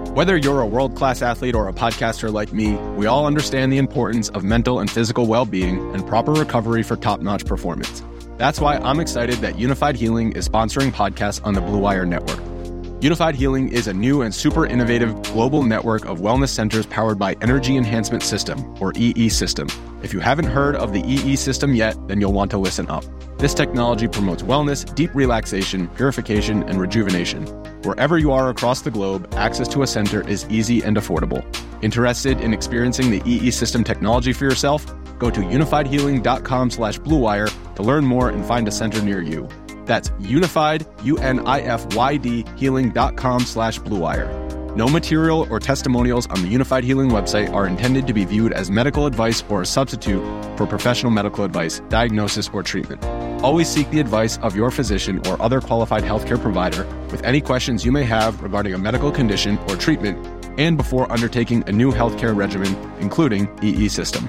Whether you're a world-class athlete or a podcaster like me, we all understand the importance of mental and physical well-being and proper recovery for top-notch performance. That's why I'm excited that Unified Healing is sponsoring podcasts on the Blue Wire Network. Unified Healing is a new and super innovative global network of wellness centers powered by Energy Enhancement System, or EE System. If you haven't heard of the EE System yet, then you'll want to listen up. This technology promotes wellness, deep relaxation, purification, and rejuvenation. Wherever you are across the globe, access to a center is easy and affordable. Interested in experiencing the EE System technology for yourself? Go to unifiedhealing.com/bluewire to learn more and find a center near you. That's unified, UNIFYD, healing.com/bluewire. No material or testimonials on the Unified Healing website are intended to be viewed as medical advice or a substitute for professional medical advice, diagnosis, or treatment. Always seek the advice of your physician or other qualified healthcare provider with any questions you may have regarding a medical condition or treatment and before undertaking a new healthcare regimen, including EE System.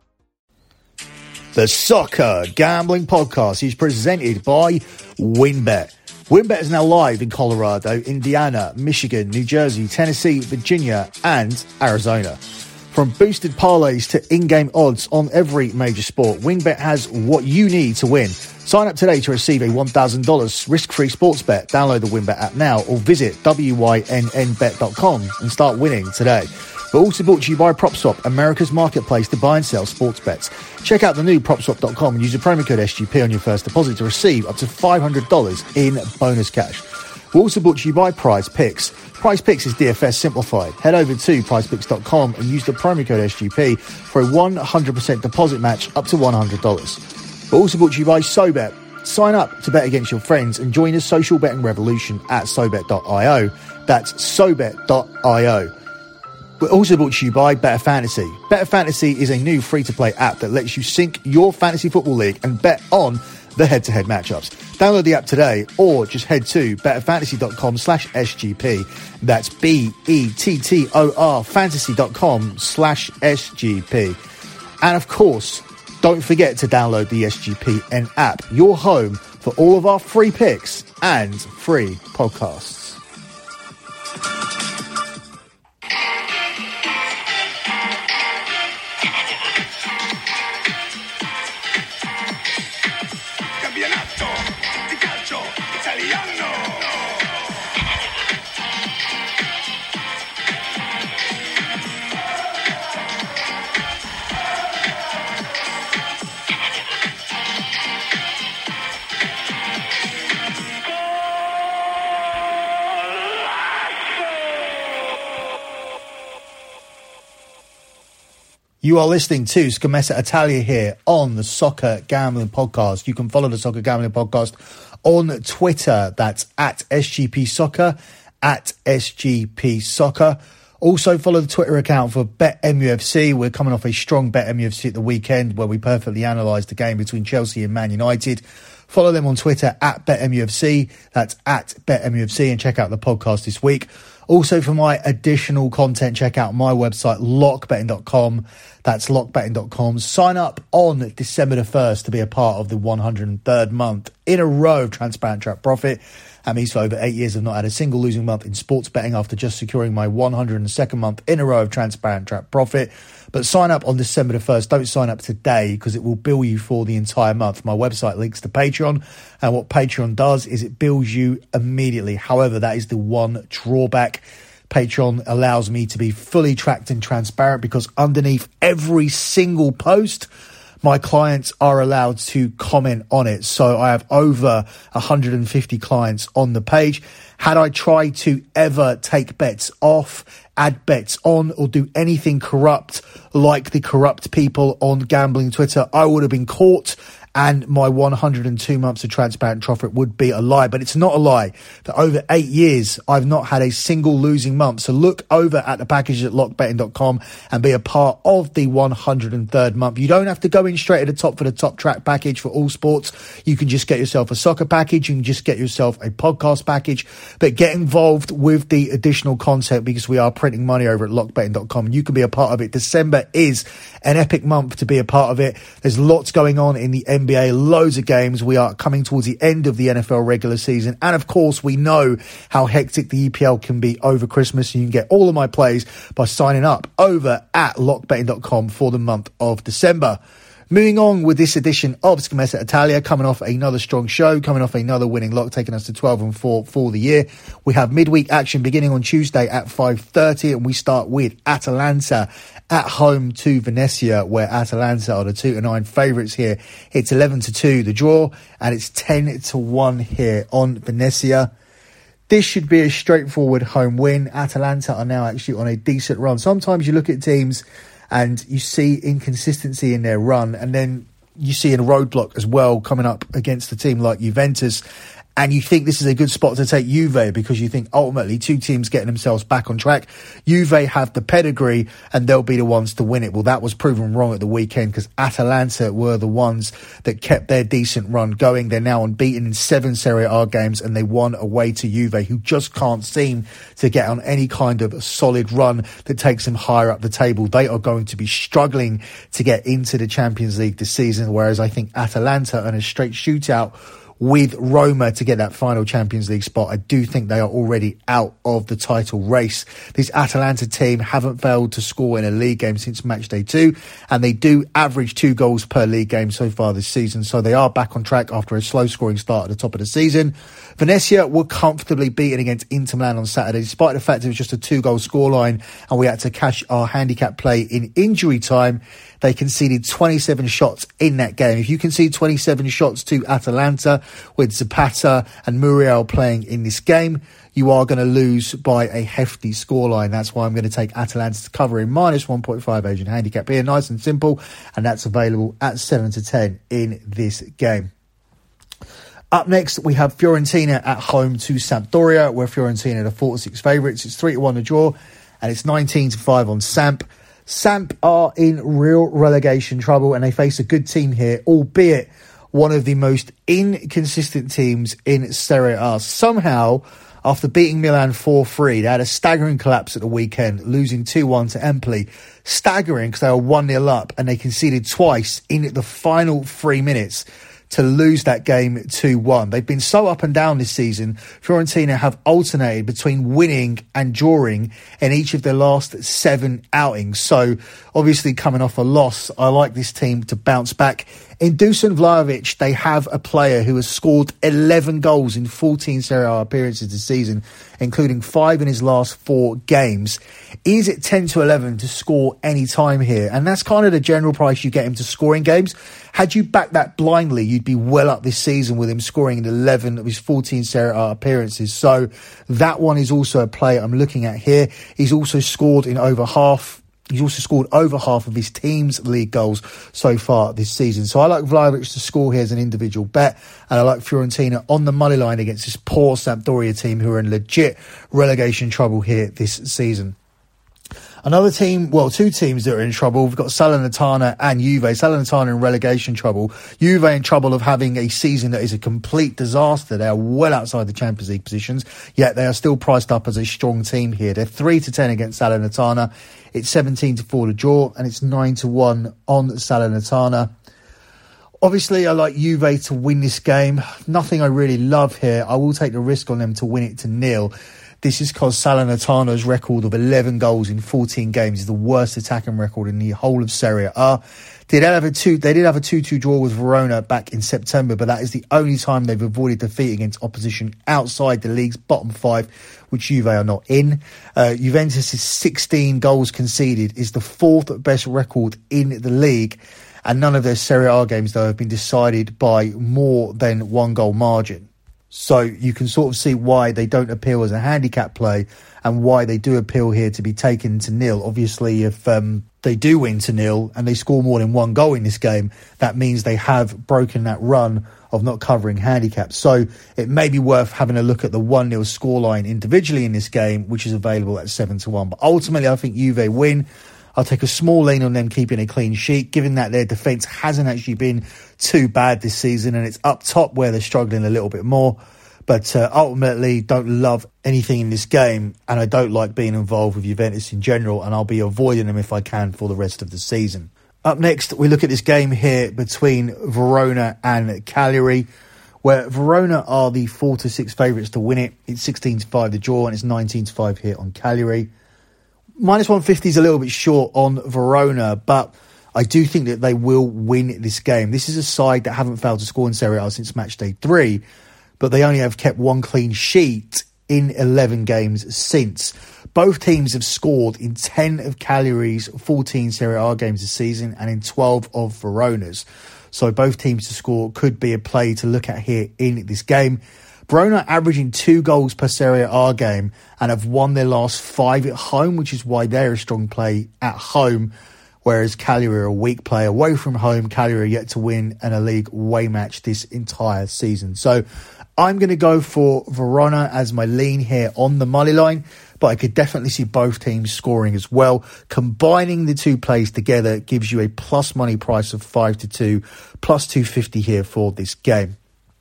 The Soccer Gambling Podcast is presented by WynnBET. WynnBET is now live in Colorado, Indiana, Michigan, New Jersey, Tennessee, Virginia, and Arizona. From boosted parlays to in-game odds on every major sport, WynnBET has what you need to win. Sign up today to receive a $1,000 risk-free sports bet. Download the WynnBET app now or visit wynnbet.com and start winning today. We're also brought to you by PropSwap, America's marketplace to buy and sell sports bets. Check out the new PropSwap.com and use the promo code SGP on your first deposit to receive up to $500 in bonus cash. We're also brought to you by Prize Picks. Prize Picks is DFS simplified. Head over to prizepicks.com and use the promo code SGP for a 100% deposit match up to $100. We're also brought to you by SoBet. Sign up to bet against your friends and join the social betting revolution at SoBet.io. That's SoBet.io. We're also brought to you by Better Fantasy. Better Fantasy is a new free-to-play app that lets you sync your fantasy football league and bet on the head-to-head matchups. Download the app today or just head to betterfantasy.com/SGP. That's BETTOR fantasy.com/SGP. And of course, don't forget to download the SGPN app, your home for all of our free picks and free podcasts. You are listening to Scommessa Italia here on the Soccer Gambling Podcast. You can follow the Soccer Gambling Podcast on Twitter. That's at SGP Soccer, at SGP Soccer. Also follow the Twitter account for BetMUFC. We're coming off a strong BetMUFC at the weekend where we perfectly analysed the game between Chelsea and Man United. Follow them on Twitter at BetMUFC. That's at BetMUFC, and check out the podcast this week. Also, for my additional content, check out my website, lockbetting.com. That's lockbetting.com. Sign up on December the 1st to be a part of the 103rd month in a row of Transparent Trap Profit. That means for over 8 years, I've not had a single losing month in sports betting after just securing my 102nd month in a row of Transparent Trap Profit. But sign up on December the 1st. Don't sign up today because it will bill you for the entire month. My website links to Patreon. And what Patreon does is it bills you immediately. However, that is the one drawback. Patreon allows me to be fully tracked and transparent because underneath every single post, my clients are allowed to comment on it. So I have over 150 clients on the page. Had I tried to ever take bets off, add bets on, or do anything corrupt like the corrupt people on gambling Twitter, I would have been caught and my 102 months of Transparent Profit would be a lie. But it's not a lie. For over 8 years, I've not had a single losing month. So look over at the packages at lockbetting.com and be a part of the 103rd month. You don't have to go in straight at the top for the top track package for all sports. You can just get yourself a soccer package. You can just get yourself a podcast package. But get involved with the additional content because we are printing money over at lockbetting.com. And you can be a part of it. December is an epic month to be a part of it. There's lots going on in the NBA, loads of games. We are coming towards the end of the NFL regular season. And of course, we know how hectic the EPL can be over Christmas. You can get all of my plays by signing up over at lockbetting.com for the month of December. Moving on with this edition of Scommessa Italia, coming off another strong show, coming off another winning lock, taking us to 12-4 for the year. We have midweek action beginning on Tuesday at 5:30, and we start with Atalanta at home to Venezia, where Atalanta are the 2-9 favourites here. It's 11-2 the draw, and it's 10-1 here on Venezia. This should be a straightforward home win. Atalanta are now actually on a decent run. Sometimes you look at teams and you see inconsistency in their run, and then you see a roadblock as well coming up against a team like Juventus, and you think this is a good spot to take Juve because you think ultimately two teams getting themselves back on track. Juve have the pedigree and they'll be the ones to win it. Well, that was proven wrong at the weekend because Atalanta were the ones that kept their decent run going. They're now unbeaten in 7 Serie A games and they won away to Juve, who just can't seem to get on any kind of solid run that takes them higher up the table. They are going to be struggling to get into the Champions League this season, whereas I think Atalanta in a straight shootout with Roma to get that final Champions League spot, I do think they are already out of the title race. This Atalanta team haven't failed to score in a league game since match day 2, and they do average 2 goals per league game so far this season, so they are back on track after a slow scoring start at the top of the season. Venezia were comfortably beaten against Inter Milan on Saturday, despite the fact it was just a 2-goal scoreline and we had to cash our handicap play in injury time. They conceded 27 shots in that game. If you concede 27 shots to Atalanta with Zapata and Muriel playing in this game, you are going to lose by a hefty scoreline. That's why I'm going to take Atalanta to cover in minus 1.5 Asian handicap here. Nice and simple. And that's available at 7-10 in this game. Up next, we have Fiorentina at home to Sampdoria, where Fiorentina are the 4-6 favourites. It's 3-1 the draw, and it's 19-5 on Samp. Samp are in real relegation trouble, and they face a good team here, albeit one of the most inconsistent teams in Serie A. Somehow, after beating Milan 4-3, they had a staggering collapse at the weekend, losing 2-1 to Empoli. Staggering because they were 1-0 up, and they conceded twice in the final 3 minutes to lose that game 2-1. They've been so up and down this season. Fiorentina have alternated between winning and drawing in each of their last 7 outings. So obviously coming off a loss, I like this team to bounce back. In Dusan Vlahovic, they have a player who has scored 11 goals in 14 Serie A appearances this season, including 5 in his last 4 games. Is it 10-11 to score any time here? And that's kind of the general price you get him to score in games. Had you backed that blindly, you'd be well up this season with him scoring in 11 of his 14 Serie A appearances. So that one is also a play I'm looking at here. He's also scored over half of his team's league goals so far this season. So I like Vlahovic to score here as an individual bet, and I like Fiorentina on the money line against this poor Sampdoria team who are in legit relegation trouble here this season. Another team, well, 2 teams that are in trouble. We've got Salernitana and Juve. Salernitana in relegation trouble. Juve in trouble of having a season that is a complete disaster. They are well outside the Champions League positions, yet they are still priced up as a strong team here. They're 3-10 against Salernitana. It's 17-4 to draw, and it's 9-1 on Salernitana. Obviously, I like Juve to win this game. Nothing I really love here. I will take the risk on them to win it to 0. This is because Salernitana's record of 11 goals in 14 games is the worst attacking record in the whole of Serie A. They did have a 2-2 draw with Verona back in September, but that is the only time they've avoided defeat against opposition outside the league's bottom 5, which Juve are not in. Juventus' 16 goals conceded is the 4th best record in the league, and none of their Serie A games, though, have been decided by more than 1 goal margin. So you can sort of see why they don't appeal as a handicap play and why they do appeal here to be taken to 0. Obviously, if they do win to 0 and they score more than 1 goal in this game, that means they have broken that run of not covering handicaps. So it may be worth having a look at the 1-0 scoreline individually in this game, which is available at 7-1. But ultimately, I think Juve win. I'll take a small lean on them keeping a clean sheet, given that their defence hasn't actually been too bad this season, and it's up top where they're struggling a little bit more. But ultimately, don't love anything in this game, and I don't like being involved with Juventus in general, and I'll be avoiding them if I can for the rest of the season. Up next, we look at this game here between Verona and Cagliari, where Verona are the 4-6 favourites to win it. It's 16-5 the draw, and it's 19-5 here on Cagliari. Minus 150 is a little bit short on Verona, but I do think that they will win this game. This is a side that haven't failed to score in Serie A since match day 3, but they only have kept one clean sheet in 11 games since. Both teams have scored in 10 of Cagliari's 14 Serie A games this season and in 12 of Verona's. So both teams to score could be a play to look at here in this game. Verona averaging 2 goals per Serie A game and have won their last 5 at home, which is why they're a strong play at home, whereas Cagliari are a weak play away from home. Cagliari are yet to win a league away match this entire season. So I'm going to go for Verona as my lean here on the money line, but I could definitely see both teams scoring as well. Combining the two plays together gives you a plus money price of 5-2, plus 250 here for this game.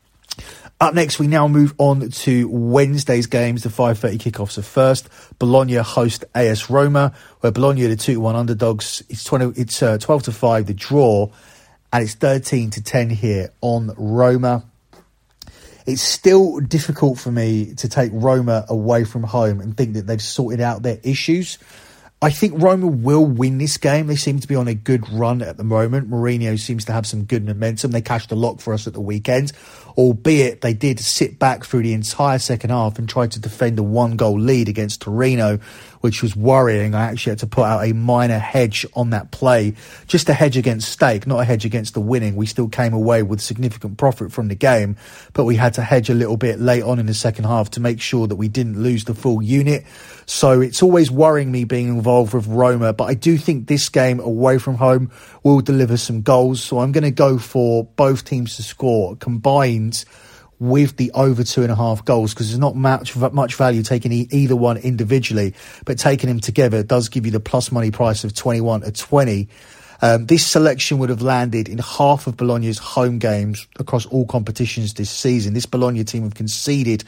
Up next, we now move on to Wednesday's games. The 5:30 kickoffs are first. Bologna host AS Roma, where Bologna are the 2-1 underdogs. It's 12-5 the draw, and it's 13-10 here on Roma. It's still difficult for me to take Roma away from home and think that they've sorted out their issues. I think Roma will win this game. They seem to be on a good run at the moment. Mourinho seems to have some good momentum. They cashed a lock for us at the weekend, albeit they did sit back through the entire second half and tried to defend a 1-goal lead against Torino, which was worrying. I actually had to put out a minor hedge on that play, just a hedge against stake, not a hedge against the winning. We still came away with significant profit from the game, but we had to hedge a little bit late on in the second half to make sure that we didn't lose the full unit. So it's always worrying me being involved with Roma, but I do think this game away from home will deliver some goals. So I'm going to go for both teams to score combined with the over 2.5 goals, because there's not much value taking either one individually, but taking them together does give you the plus money price of 21-20. This selection would have landed in half of Bologna's home games across all competitions this season. This Bologna team have conceded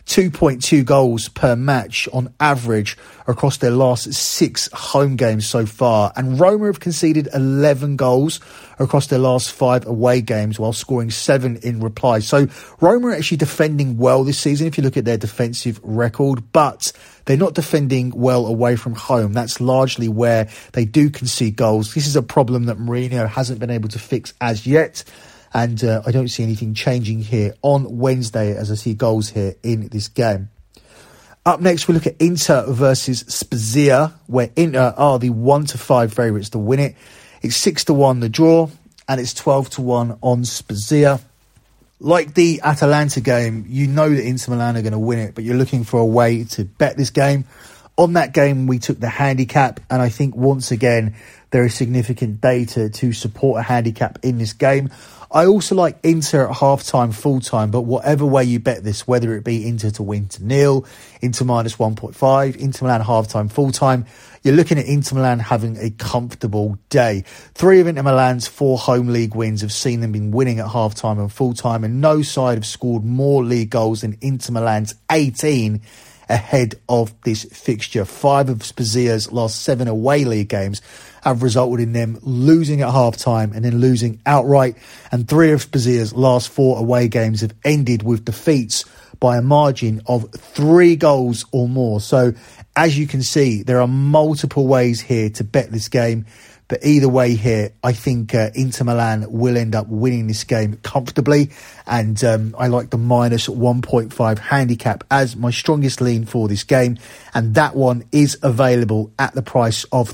2.2 goals per match on average across their last 6 home games so far. And Roma have conceded 11 goals across their last 5 away games while scoring 7 in reply. So Roma are actually defending well this season if you look at their defensive record, but they're not defending well away from home. That's largely where they do concede goals. This is a problem that Mourinho hasn't been able to fix as yet. And I don't see anything changing here on Wednesday as I see goals here in this game. Up next, we look at Inter versus Spezia, where Inter are the 1-5 favourites to win it. It's 6-1 the draw, and it's 12-1 on Spezia. Like the Atalanta game, you know that Inter Milan are going to win it, but you're looking for a way to bet this game. On that game, we took the handicap, and I think once again, there is significant data to support a handicap in this game. I also like Inter at half-time, full-time, but whatever way you bet this, whether it be Inter to win to nil, Inter minus 1.5, Inter Milan half-time, full-time, you're looking at Inter Milan having a comfortable day. 3 of Inter Milan's 4 home league wins have seen them been winning at half-time and full-time, and no side have scored more league goals than Inter Milan's 18 ahead of this fixture. 5 of Spezia's last 7 away league games have resulted in them losing at half-time and then losing outright. And 3 of Spezia's last 4 away games have ended with defeats by a margin of 3 goals or more. So, as you can see, there are multiple ways here to bet this game. But either way here, I think Inter Milan will end up winning this game comfortably. And I like the minus 1.5 handicap as my strongest lean for this game. And that one is available at the price of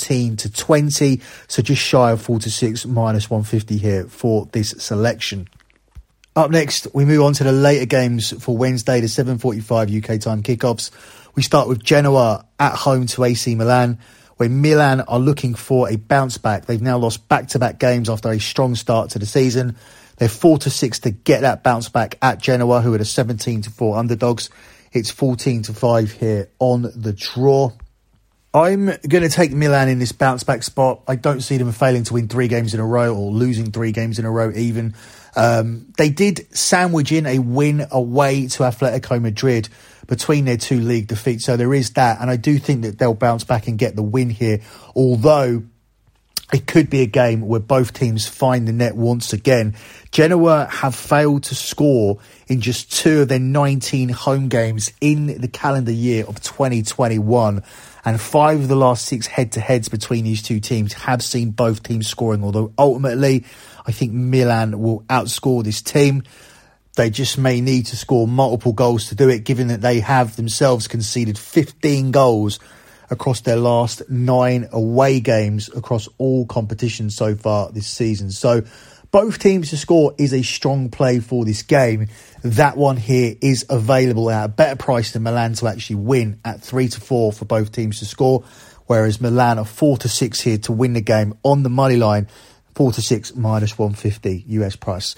13-20. So just shy of 4-6, minus 150 here for this selection. Up next, we move on to the later games for Wednesday, the 7:45 UK time kickoffs. We start with Genoa at home to AC Milan, where Milan are looking for a bounce back. They've now lost back-to-back games after a strong start to the season. They're 4-6 to get that bounce back at Genoa, who are the 17-4 underdogs. It's 14-5 here on the draw. I'm going to take Milan in this bounce back spot. I don't see them failing to win 3 games in a row or losing 3 games in a row even. They did sandwich in a win away to Atletico Madrid between their 2 league defeats. So there is that. And I do think that they'll bounce back and get the win here. Although it could be a game where both teams find the net once again. Genoa have failed to score in just 2 of their 19 home games in the calendar year of 2021. And 5 of the last 6 head-to-heads between these two teams have seen both teams scoring. Although ultimately, I think Milan will outscore this team. They just may need to score multiple goals to do it, given that they have themselves conceded 15 goals across their last 9 away games across all competitions so far this season. So both teams to score is a strong play for this game. That one here is available at a better price than Milan to actually win at 3-4 for both teams to score, whereas Milan are 4-6 here to win the game on the money line, 4-6 minus 150 US price.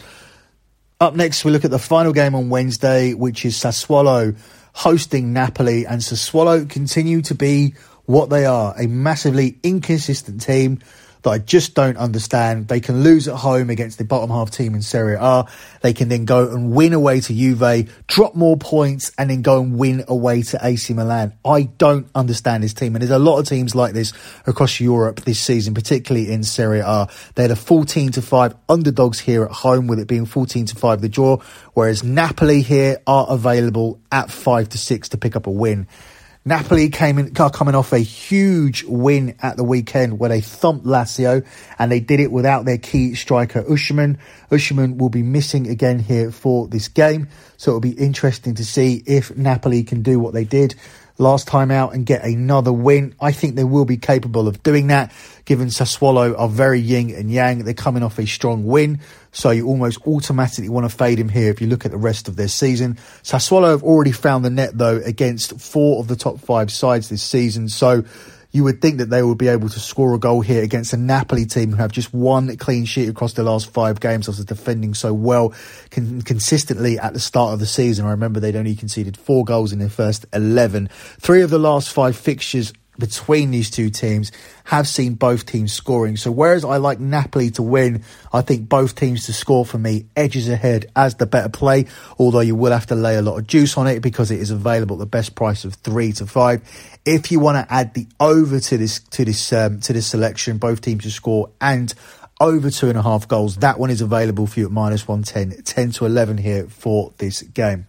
Up next, we look at the final game on Wednesday, which is Sassuolo hosting Napoli, and Sassuolo continue to be what they are, a massively inconsistent team that I just don't understand. They can lose at home against the bottom half team in Serie A. They can then go and win away to Juve, drop more points, and then go and win away to AC Milan. I don't understand this team. And there's a lot of teams like this across Europe this season, particularly in Serie A. They're the 14-5 underdogs here at home, with it being 14-5 the draw, whereas Napoli here are available at 5-6 to pick up a win. Napoli coming off a huge win at the weekend where they thumped Lazio, and they did it without their key striker Osimhen. Osimhen will be missing again here for this game, so it'll be interesting to see if Napoli can do what they did last time out and get another win. I think they will be capable of doing that, given Sassuolo are very yin and yang. They're coming off a strong win, so you almost automatically want to fade him here if you look at the rest of their season. Sassuolo have already found the net, though, against 4 of the top 5 sides this season, so you would think that they would be able to score a goal here against a Napoli team who have just 1 clean sheet across their last 5 games after defending so well consistently at the start of the season. I remember they'd only conceded 4 goals in their first 11. 3 of the last 5 fixtures between these two teams have seen both teams scoring. So whereas I like Napoli to win, I think both teams to score for me edges ahead as the better play, although you will have to lay a lot of juice on it because it is available at the best price of 3-5. If you want to add the over to this selection, both teams to score and over 2.5 goals, that one is available for you at minus 110, 10-11 here for this game.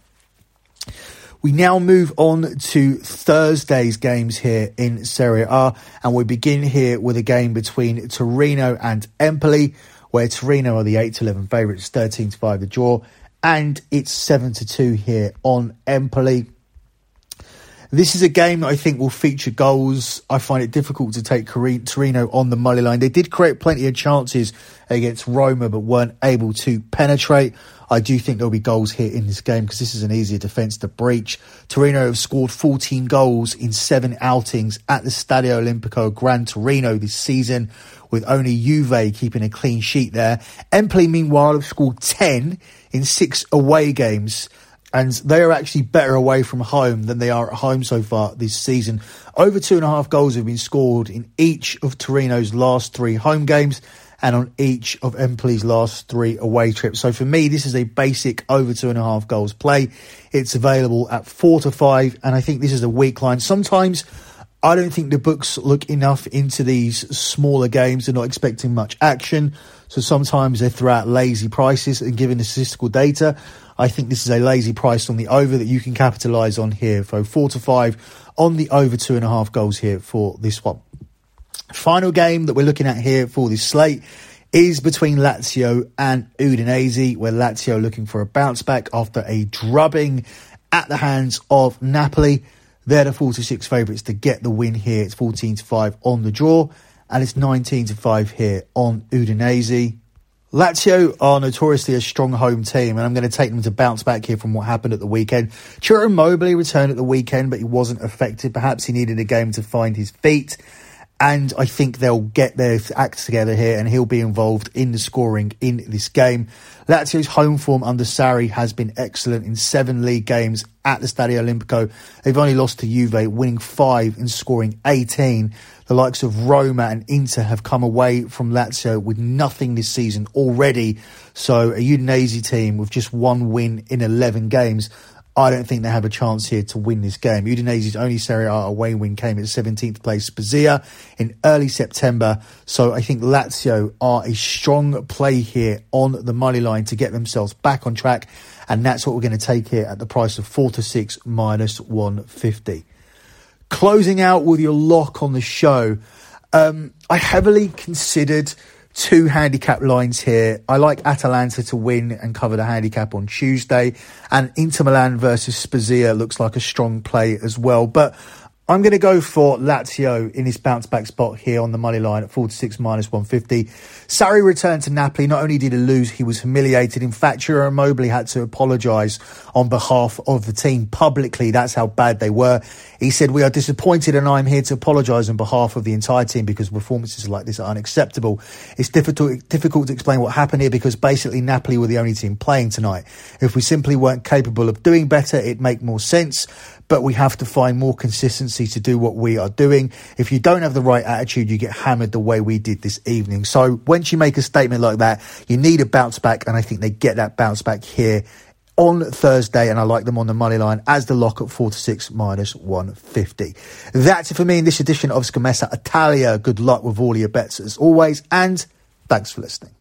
We now move on to Thursday's games here in Serie A, and we begin here with a game between Torino and Empoli, where Torino are the 8-11 favourites, 13-5 the draw, and it's 7-2 here on Empoli. This is a game that I think will feature goals. I find it difficult to take Torino on the money line. They did create plenty of chances against Roma, but weren't able to penetrate. I do think there'll be goals here in this game because this is an easier defence to breach. Torino have scored 14 goals in 7 outings at the Stadio Olimpico Gran Torino this season, with only Juve keeping a clean sheet there. Empoli, meanwhile, have scored 10 in 6 away games, and they are actually better away from home than they are at home so far this season. Over 2.5 goals have been scored in each of Torino's last 3 home games and on each of Empoli's last 3 away trips. So for me, this is a basic over 2.5 goals play. It's available at 4-5, and I think this is a weak line. Sometimes I don't think the books look enough into these smaller games. They're not expecting much action, so sometimes they throw out lazy prices, and given the statistical data, I think this is a lazy price on the over that you can capitalise on here. So 4-5 on the over 2.5 goals here for this one. Final game that we're looking at here for this slate is between Lazio and Udinese, where Lazio are looking for a bounce back after a drubbing at the hands of Napoli. They're the 4-6 favourites to get the win here. It's 14-5 on the draw, and it's 19-5 here on Udinese. Lazio are notoriously a strong home team, and I'm going to take them to bounce back here from what happened at the weekend. Ciro Immobile returned at the weekend, but he wasn't effective. Perhaps he needed a game to find his feet, and I think they'll get their act together here, and he'll be involved in the scoring in this game. Lazio's home form under Sarri has been excellent in 7 league games at the Stadio Olimpico. They've only lost to Juve, winning 5 and scoring 18. The likes of Roma and Inter have come away from Lazio with nothing this season already. So a Udinese team with just 1 win in 11 games I don't think they have a chance here to win this game. Udinese's only Serie A away win came at 17th place Spezia in early September. So I think Lazio are a strong play here on the money line to get themselves back on track. And that's what we're going to take here at the price of 4-6 minus 150. Closing out with your lock on the show. I heavily considered two handicap lines here. I like Atalanta to win and cover the handicap on Tuesday, and Inter Milan versus Spezia looks like a strong play as well. But I'm going to go for Lazio in this bounce back spot here on the money line at 4-6 minus 150. Sarri returned to Napoli. Not only did he lose, he was humiliated. In fact, Ciro Immobile had to apologise on behalf of the team publicly. That's how bad they were. He said, "We are disappointed and I'm here to apologise on behalf of the entire team because performances like this are unacceptable. It's difficult to explain what happened here because basically Napoli were the only team playing tonight. If we simply weren't capable of doing better, it'd make more sense. But we have to find more consistency to do what we are doing. If you don't have the right attitude, you get hammered the way we did this evening." So once you make a statement like that, you need a bounce back, and I think they get that bounce back here on Thursday, and I like them on the money line as the lock at 4-6 minus 150. That's it for me in this edition of Scommessa Italia. Good luck with all your bets as always, and thanks for listening.